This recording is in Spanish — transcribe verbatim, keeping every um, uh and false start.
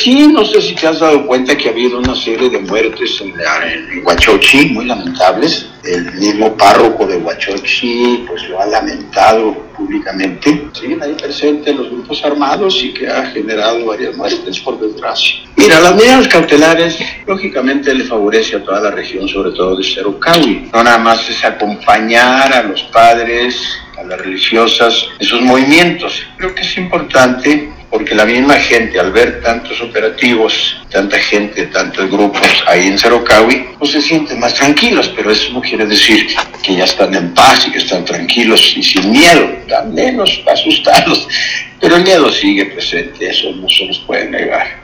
sí, no sé si te has dado cuenta que ha habido una serie de muertes en, la, en Huachochi, muy lamentables. El mismo párroco de Huachochi pues lo ha lamentado públicamente. Siguen ahí presentes los grupos armados y que ha generado varias muertes, por desgracia. Mira, las medidas cautelares lógicamente le favorece a toda la región, sobre todo de Cerocahui. No nada más es acompañar a los padres, a las religiosas en sus movimientos. Creo que es importante porque la misma gente, al ver tantos operativos, tanta gente, tantos grupos ahí en Cerocahui, pues se sienten más tranquilos, pero eso no quiere decir que ya están en paz y que están tranquilos y sin miedo, tan menos asustados, pero el miedo sigue presente, eso no se nos puede negar.